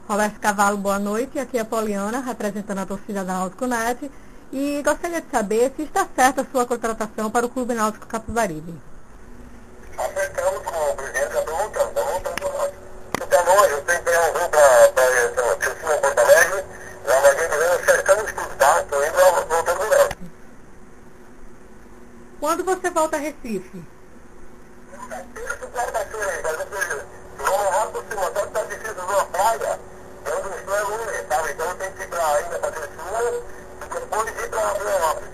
Roberto Cavalo, boa noite. Aqui é a Poliana, representando a torcida da Náutico Net. E gostaria de saber se está certa a sua contratação para o Clube Náutico Capibaribe. Acertamos com o presidente, já voltando nós. Está longe, eu tenho que vir para Cristina, Porto Alegre, já na gente acertamos tudo, tá? Estou indo voltando do Náutico. Quando você volta a Recife? Quarta-feira, vamos lá por cima, só que está difícil numa praia, onde o chão é ruim, sabe? Então eu tenho que ir para ainda para Cristina e depois ir para Florianópolis.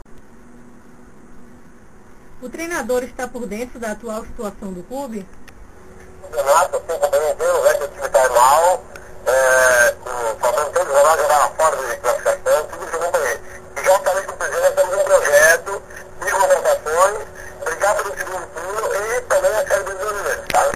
O treinador está por dentro da atual situação do clube? Campeonato, assim, compreendeu, né, que o time está mal, faltando todos os jogos jogar fora de classificação, tudo jogando para ele. E já falei com o presidente, nós temos um projeto de contratações, brigar pelo segundo turno e também a série dos brasileiros, tá?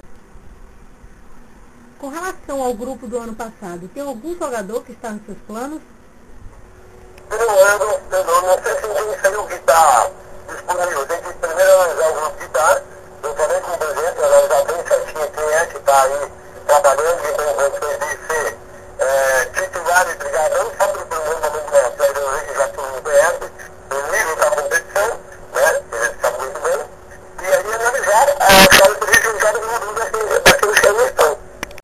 Com relação ao grupo do ano passado, tem algum jogador que está nos seus planos? Por um ano, não sei se ninguém saiu que está disponível, tem que primeiro analisar o grupo que está, eu falei com o presidente, analisar bem certinho quem é que está aí trabalhando, que tem condições de ser titular e brigar não só pelo primeiro momento da série, que já todo mundo conhece, o nível da competição, né, ele sabe muito bem, e aí analisar a característica de cada um daqueles que aí estão.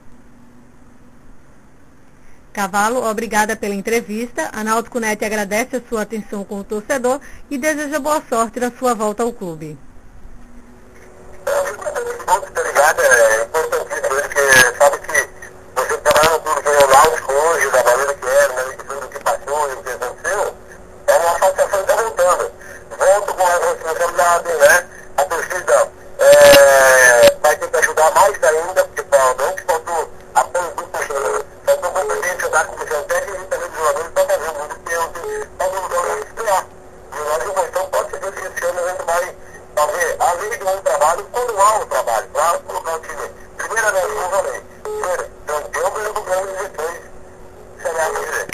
Cavalo, obrigada pela entrevista. A Náutico Net agradece a sua atenção com o torcedor e deseja boa sorte na sua volta ao clube. Muito obrigado, é importantíssimo, porque sabe que você trabalhar no clube que é o Náutico hoje, da maneira que é, né, de tudo que passou e o que aconteceu, é uma satisfação que está voltando. Volto com a responsabilidade, né? A torcida vai ter que ajudar mais ainda, porque não que faltou apoio do torcedor, faltou competência da comissão técnica e também dos jogadores para fazer o mundo tempo, para o mundo estrear. E nós, então, pode ser que esse ano a gente vai fazer, além de um trabalho, quando há um trabalho.